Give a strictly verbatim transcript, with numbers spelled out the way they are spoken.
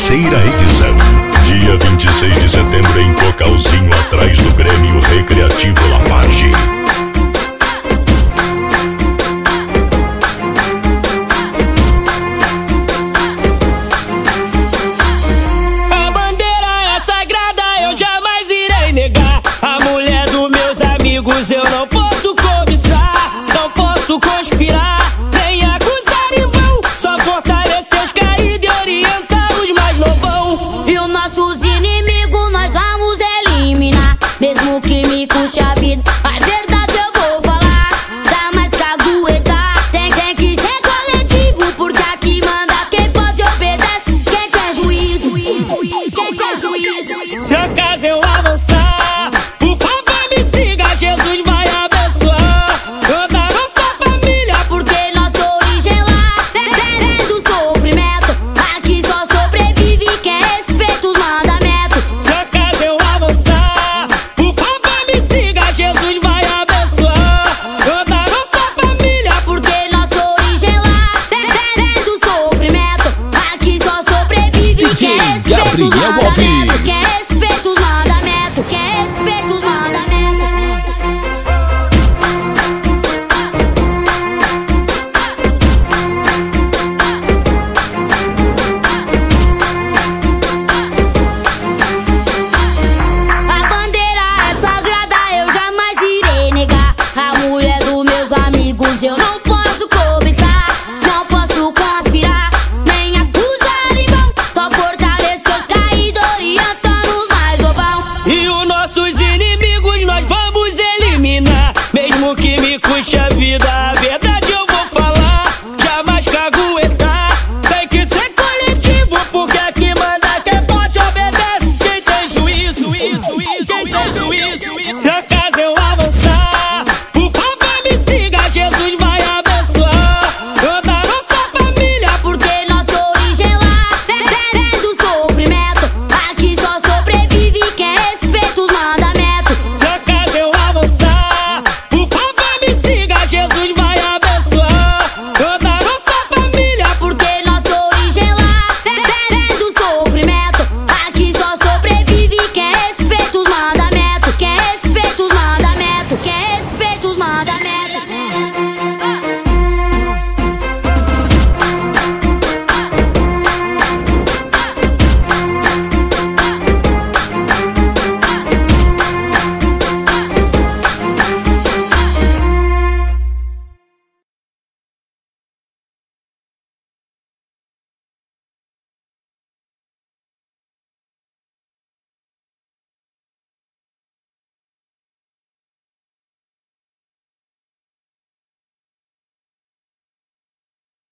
terceira edição. Dia vinte e seis de setembro em Cocalzinho, atrás do Grêmio Recreativo Lafarge. A bandeira é sagrada, eu jamais irei negar. A mulher dos meus amigos eu não posso cobiçar, não posso conspirar, nem acusar em vão. Só fortalecer os caídos e orientar os mais novão. E os nossos inimigos nós vamos eliminar, mesmo que me custe a vida. A verdade eu vou falar, tá mais que aguentar. Tem, tem que ser coletivo, porque aqui manda quem pode obedece. Quem quer juízo, quem quer juízo. Se acaso eu avançar, por favor me siga, Jesus vai abençoar toda a nossa família, porque nossa origem lá vem, vem do sofrimento. Aqui só sobrevive quem respeita os mandamentos. Se acaso eu avançar, por favor me siga, Jesus vai abençoar toda a nossa família, Porque nossa origem lá vem, vem, vem do sofrimento. Aqui só sobrevive D J quem respeita os Gabriel mandamentos. Alves.